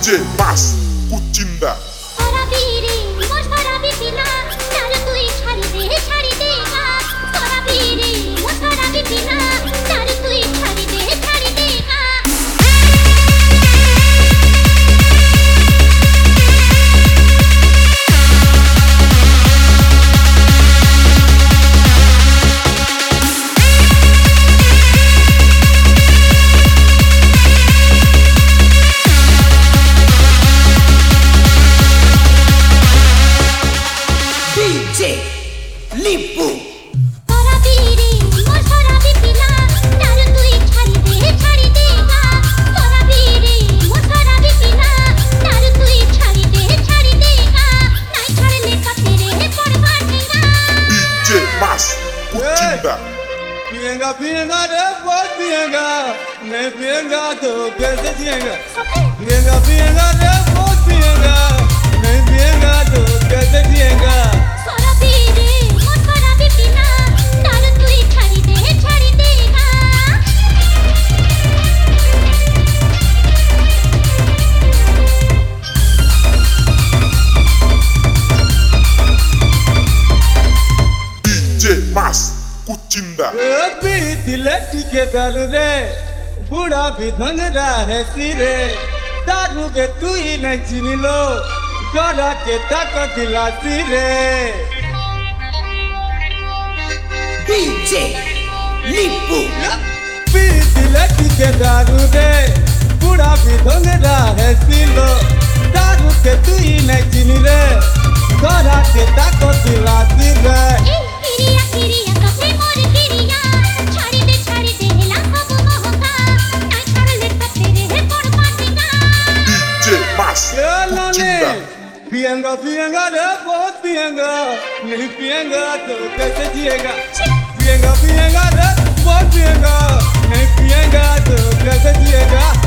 DJ Mas Kucinda Lipu DJ Mas Kucinda Pienga pienga de voz pienga, me pienga tu que se pienga. Pienga pienga de voz pienga, me pienga tu que se pienga. DJ Mas Kucinda अभी दिलट के दर्दे बूढ़ा भी धन रहा है सिरे दारू के तू ही नहीं चीन लो गला के तक दिला सिरे DJ Lipu अभी दिलट के दारू दे बूढ़ा भी धन रहा है सिलो दारू के तू ही नहीं चीन रे गला के तक दिला सिरे DJ Mas Kucinda पियंगा पियंगा रे बहुत पियंगा नहीं पियंगा तो कैसे जिएगा पियंगा पियंगा रे बहुत पियंगा नहीं पियंगा तो कैसे जिएगा